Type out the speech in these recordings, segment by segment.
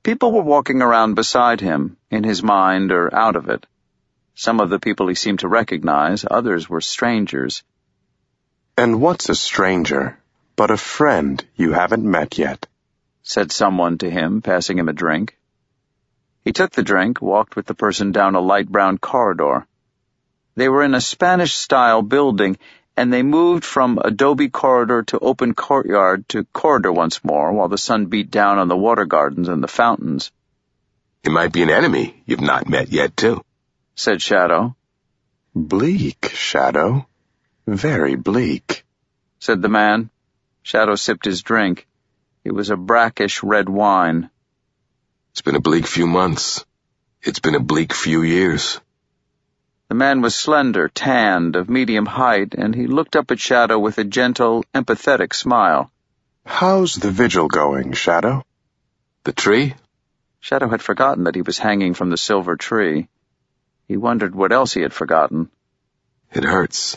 People were walking around beside him, in his mind or out of it. Some of the people he seemed to recognize, others were strangers. "And what's a stranger but a friend you haven't met yet?" said someone to him, passing him a drink. He took the drink, walked with the person down a light brown corridor. They were in a Spanish-style building, and they moved from adobe corridor to open courtyard to corridor once more, while the sun beat down on the water gardens and the fountains. "It might be an enemy you've not met yet, too," said Shadow. "Bleak, Shadow. Very bleak," said the man. Shadow sipped his drink. It was a brackish red wine. "It's been a bleak few months. It's been a bleak few years." The man was slender, tanned, of medium height, and he looked up at Shadow with a gentle, empathetic smile. "How's the vigil going, Shadow?" "The tree?" Shadow had forgotten that he was hanging from the silver tree. He wondered what else he had forgotten. "It hurts."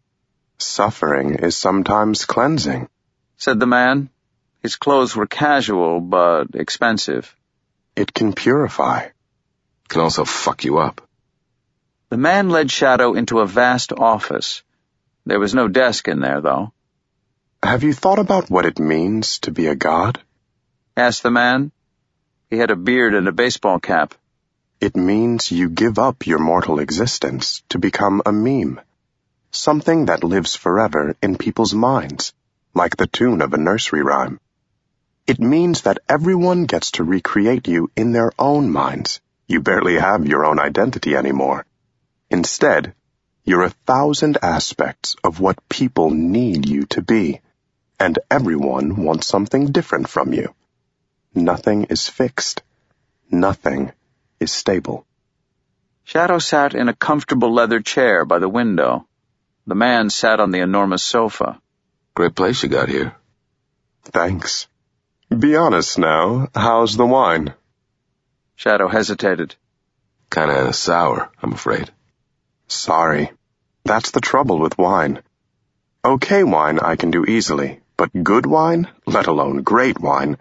"Suffering is sometimes cleansing," said the man. His clothes were casual, but expensive. "It can purify." "Can also fuck you up." The man led Shadow into a vast office. There was no desk in there, though. "Have you thought about what it means to be a god?" asked the man. He had a beard and a baseball cap. "It means you give up your mortal existence to become a meme. Something that lives forever in people's minds, like the tune of a nursery rhyme. It means that everyone gets to recreate you in their own minds. You barely have your own identity anymore. Instead, you're 1,000 aspects of what people need you to be, and everyone wants something different from you. Nothing is fixed. Nothing is stable." Shadow sat in a comfortable leather chair by the window. The man sat on the enormous sofa. "Great place you got here." "Thanks. Be honest now, how's the wine?" Shadow hesitated. "Kinda sour, I'm afraid." "Sorry. That's the trouble with wine. Okay wine I can do easily, but good wine, let alone great wine,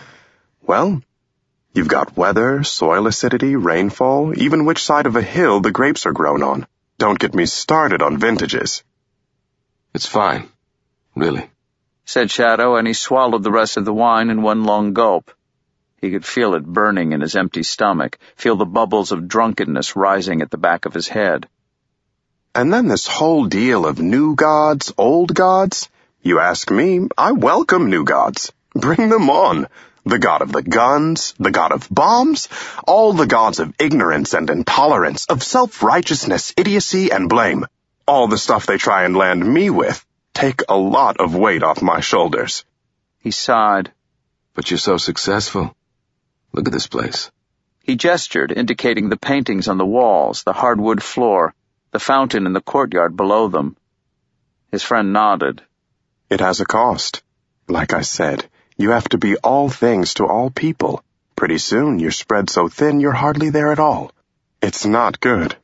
well, you've got weather, soil acidity, rainfall, even which side of a hill the grapes are grown on. Don't get me started on vintages." "It's fine. Really," said Shadow, and he swallowed the rest of the wine in one long gulp. He could feel it burning in his empty stomach, feel the bubbles of drunkenness rising at the back of his head. "And then this whole deal of new gods, old gods. You ask me, I welcome new gods. Bring them on. The god of the guns, the god of bombs, all the gods of ignorance and intolerance, of self-righteousness, idiocy, and blame. All the stuff they try and land me with. Take a lot of weight off my shoulders." He sighed. "But you're so successful. Look at this place." He gestured, indicating the paintings on the walls, the hardwood floor, the fountain in the courtyard below them. His friend nodded. "It has a cost. Like I said, you have to be all things to all people. Pretty soon you're spread so thin you're hardly there at all. It's not good."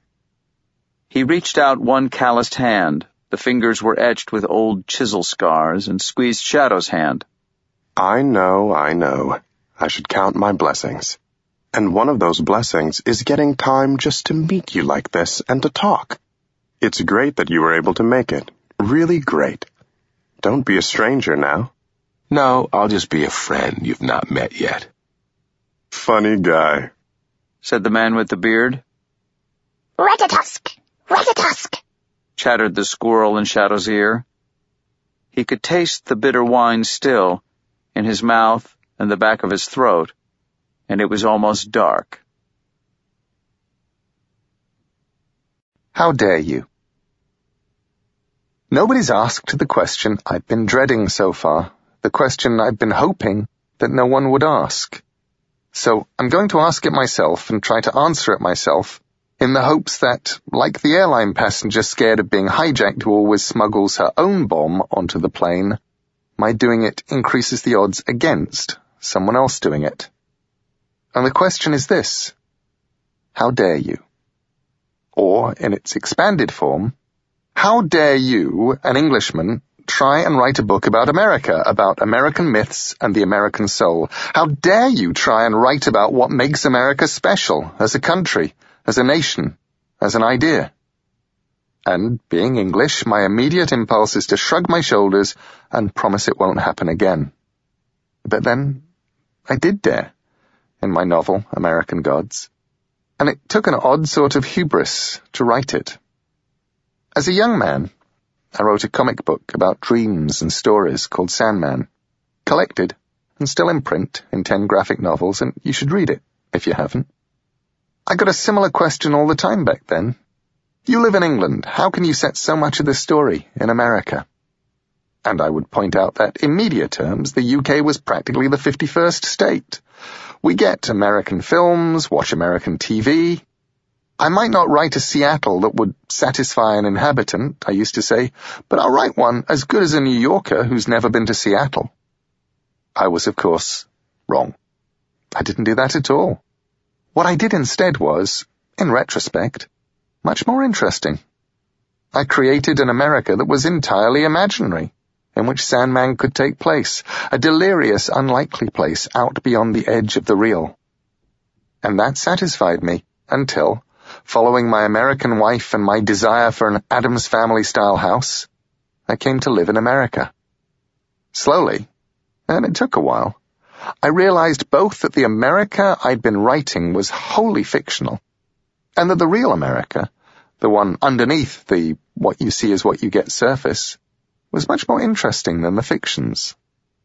He reached out one calloused hand. The fingers were etched with old chisel scars, and squeezed Shadow's hand. I know. I should count my blessings. And one of those blessings is getting time just to meet you like this and to talk. It's great that you were able to make it. Really great. Don't be a stranger now." "No, I'll just be a friend you've not met yet." "Funny guy," said the man with the beard. "Ratatusk! Ratatusk!" chattered the squirrel in Shadow's ear. He could taste the bitter wine still, in his mouth and the back of his throat, and it was almost dark. How dare you? Nobody's asked the question I've been dreading so far, the question I've been hoping that no one would ask. So I'm going to ask it myself and try to answer it myself, in the hopes that, like the airline passenger scared of being hijacked who always smuggles her own bomb onto the plane, my doing it increases the odds against someone else doing it. And the question is this: how dare you? Or, in its expanded form, how dare you, an Englishman, try and write a book about America, about American myths and the American soul. How dare you try and write about what makes America special as a country, as a nation, as an idea? And, being English, my immediate impulse is to shrug my shoulders and promise it won't happen again. But then, I did dare, in my novel, American Gods. And it took an odd sort of hubris to write it. As a young man, I wrote a comic book about dreams and stories called Sandman, collected and still in print in 10 graphic novels, and you should read it, if you haven't. I got a similar question all the time back then. You live in England, how can you set so much of this story in America? And I would point out that, in media terms, the UK was practically the 51st state. We get American films, watch American TV. I might not write a Seattle that would satisfy an inhabitant, I used to say, but I'll write one as good as a New Yorker who's never been to Seattle. I was, of course, wrong. I didn't do that at all. What I did instead was, in retrospect, much more interesting. I created an America that was entirely imaginary, in which Sandman could take place, a delirious, unlikely place out beyond the edge of the real. And that satisfied me until, following my American wife and my desire for an Addams Family-style house, I came to live in America. Slowly, and it took a while, I realized both that the America I'd been writing was wholly fictional, and that the real America, the one underneath the what you see is what you get surface, was much more interesting than the fictions.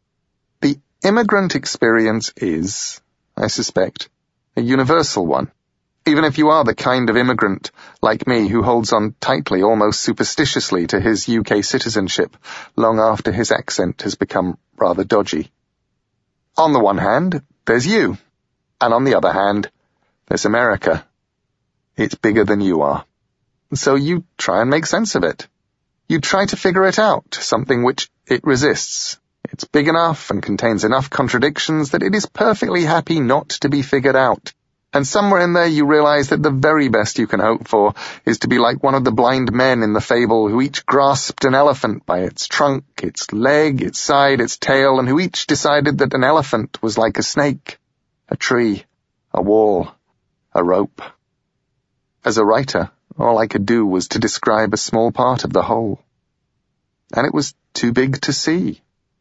The immigrant experience is, I suspect, a universal one, even if you are the kind of immigrant, like me, who holds on tightly, almost superstitiously, to his UK citizenship long after his accent has become rather dodgy. On the one hand, there's you, and on the other hand, there's America. It's bigger than you are. So you try and make sense of it. You try to figure it out, something which it resists. It's big enough and contains enough contradictions that it is perfectly happy not to be figured out. And somewhere in there you realize that the very best you can hope for is to be like one of the blind men in the fable who each grasped an elephant by its trunk, its leg, its side, its tail, and who each decided that an elephant was like a snake, a tree, a wall, a rope. As a writer, all I could do was to describe a small part of the whole. And it was too big to see.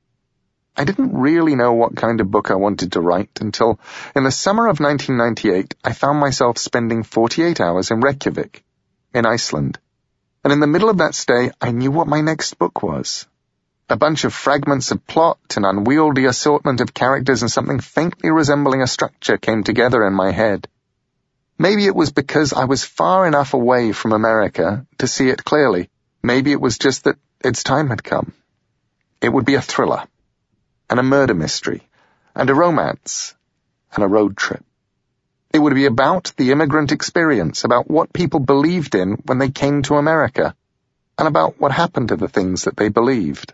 I didn't really know what kind of book I wanted to write until, in the summer of 1998, I found myself spending 48 hours in Reykjavik, in Iceland. And in the middle of that stay, I knew what my next book was. A bunch of fragments of plot, an unwieldy assortment of characters, and something faintly resembling a structure came together in my head. Maybe it was because I was far enough away from America to see it clearly. Maybe it was just that its time had come. It would be a thriller, and a murder mystery, and a romance, and a road trip. It would be about the immigrant experience, about what people believed in when they came to America, and about what happened to the things that they believed.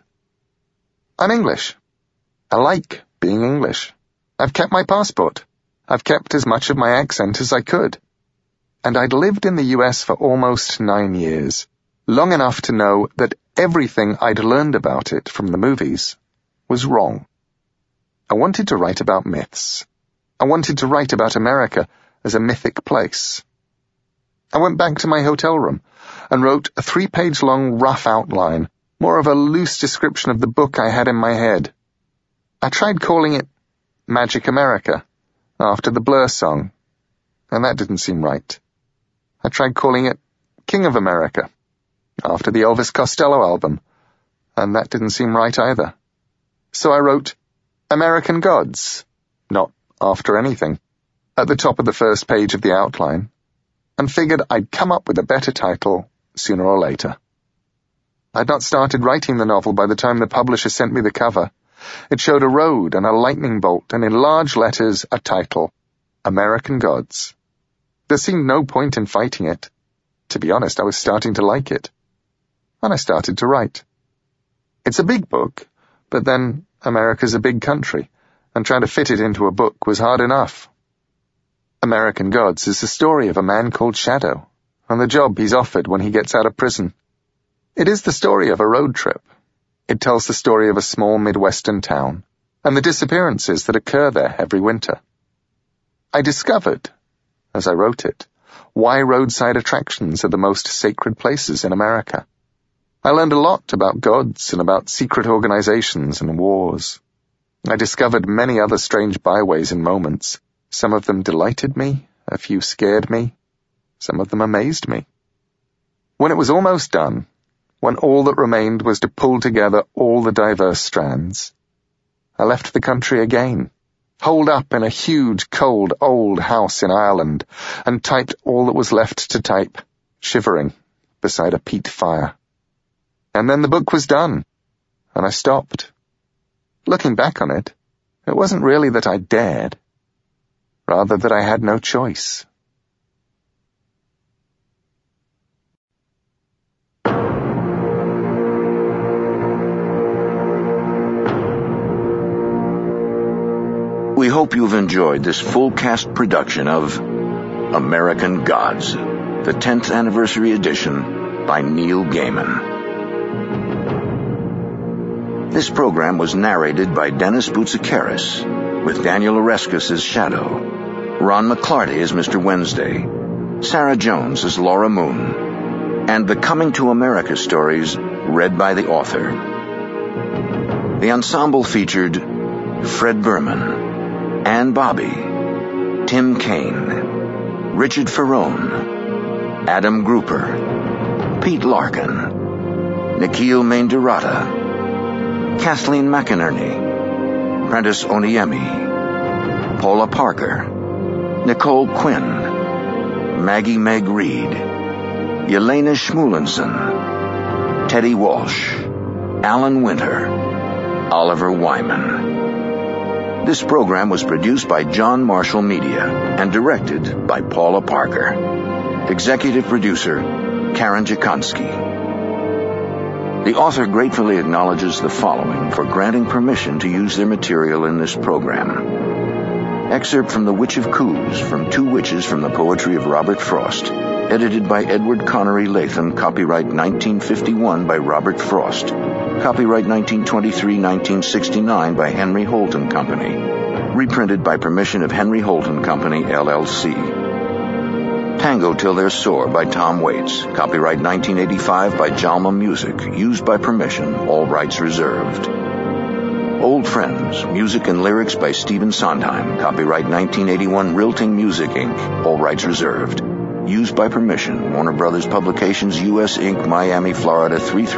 I'm English. I like being English. I've kept my passport. I've kept as much of my accent as I could. And I'd lived in the US for almost 9 years, long enough to know that everything I'd learned about it from the movies was wrong. I wanted to write about myths. I wanted to write about America as a mythic place. I went back to my hotel room and wrote a 3-page-long rough outline, more of a loose description of the book I had in my head. I tried calling it Magic America, after the Blur song, and that didn't seem right. I tried calling it King of America, after the Elvis Costello album, and that didn't seem right either. So I wrote American Gods, not after anything, at the top of the first page of the outline, and figured I'd come up with a better title sooner or later. I'd not started writing the novel by the time the publisher sent me the cover. It showed a road and a lightning bolt, and in large letters a title, American Gods. There seemed no point in fighting it. To be honest, I was starting to like it. And I started to write. It's a big book, but then America's a big country, and trying to fit it into a book was hard enough. American Gods is the story of a man called Shadow, and the job he's offered when he gets out of prison. It is the story of a road trip, It tells the story of a small Midwestern town and the disappearances that occur there every winter. I discovered, as I wrote it, why roadside attractions are the most sacred places in America. I learned a lot about gods and about secret organizations and wars. I discovered many other strange byways and moments. Some of them delighted me, a few scared me, some of them amazed me. When it was almost done, when all that remained was to pull together all the diverse strands, I left the country again, holed up in a huge, cold, old house in Ireland, and typed all that was left to type, shivering, beside a peat fire. And then the book was done, and I stopped. Looking back on it, it wasn't really that I dared, rather that I had no choice. We hope you've enjoyed this full-cast production of American Gods, the 10th anniversary edition by Neil Gaiman. This program was narrated by Dennis Boutsikaris, with Daniel Oreskes as Shadow, Ron McClarty as Mr. Wednesday, Sarah Jones as Laura Moon, and the Coming to America stories read by the author. The ensemble featured Fred Berman, Ann Bobby, Tim Kaine, Richard Ferrone, Adam Grouper, Pete Larkin, Nikhil Maindurata, Kathleen McInerney, Prentice Oniemi, Paula Parker, Nicole Quinn, Maggie Meg Reed, Yelena Schmulenson, Teddy Walsh, Alan Winter, Oliver Wyman. This program was produced by John Marshall Media and directed by Paula Parker. Executive producer, Karen Jakonski. The author gratefully acknowledges the following for granting permission to use their material in this program. Excerpt from The Witch of Coos from Two Witches from the Poetry of Robert Frost, edited by Edward Connery Latham, copyright 1951 by Robert Frost, copyright 1923-1969 by Henry Holton Company, reprinted by permission of Henry Holton Company, LLC. Tango Till They're Sore by Tom Waits, copyright 1985 by Jalma Music, used by permission, all rights reserved. Old Friends, music and lyrics by Stephen Sondheim, copyright 1981 Rilting Music, Inc., all rights reserved. Used by permission, Warner Brothers Publications, U.S. Inc., Miami, Florida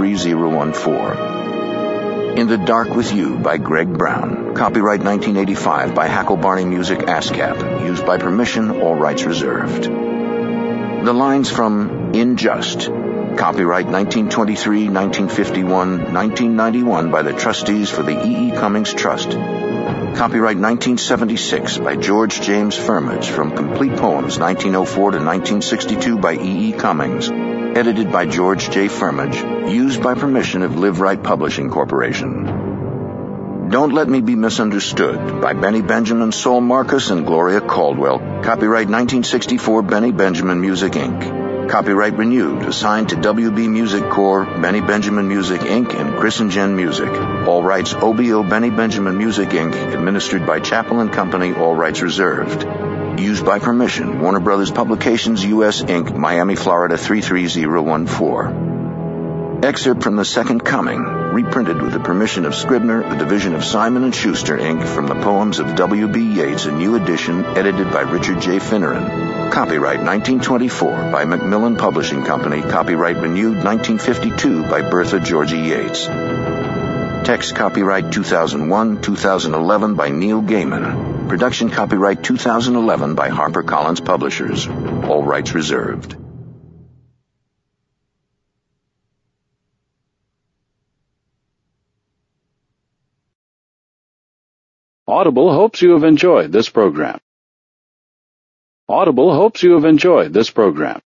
33014. In the Dark with You by Greg Brown, copyright 1985 by Hackle Barney Music, ASCAP, used by permission, all rights reserved. The lines from In Just, copyright 1923, 1951, 1991 by the trustees for the E. E. Cummings Trust. Copyright 1976 by George James Firmage from Complete Poems 1904 to 1962 by E. E. Cummings. Edited by George J. Firmage. Used by permission of Live Right Publishing Corporation. Don't Let Me Be Misunderstood by Benny Benjamin, Saul Marcus, and Gloria Caldwell. Copyright 1964 Benny Benjamin Music, Inc. Copyright renewed, assigned to WB Music Corps, Benny Benjamin Music, Inc., and Chris and Jen Music. All rights OBO Benny Benjamin Music, Inc., administered by Chappell & Company, all rights reserved. Used by permission, Warner Brothers Publications, U.S. Inc., Miami, Florida 33014. Excerpt from The Second Coming, reprinted with the permission of Scribner, a division of Simon & Schuster, Inc., from the poems of W.B. Yeats, a new edition, edited by Richard J. Finneran. Copyright 1924 by Macmillan Publishing Company, copyright renewed 1952 by Bertha Georgie Yates. Text copyright 2001-2011 by Neil Gaiman. Production copyright 2011 by HarperCollins Publishers. All rights reserved. Audible hopes you have enjoyed this program. Audible hopes you have enjoyed this program.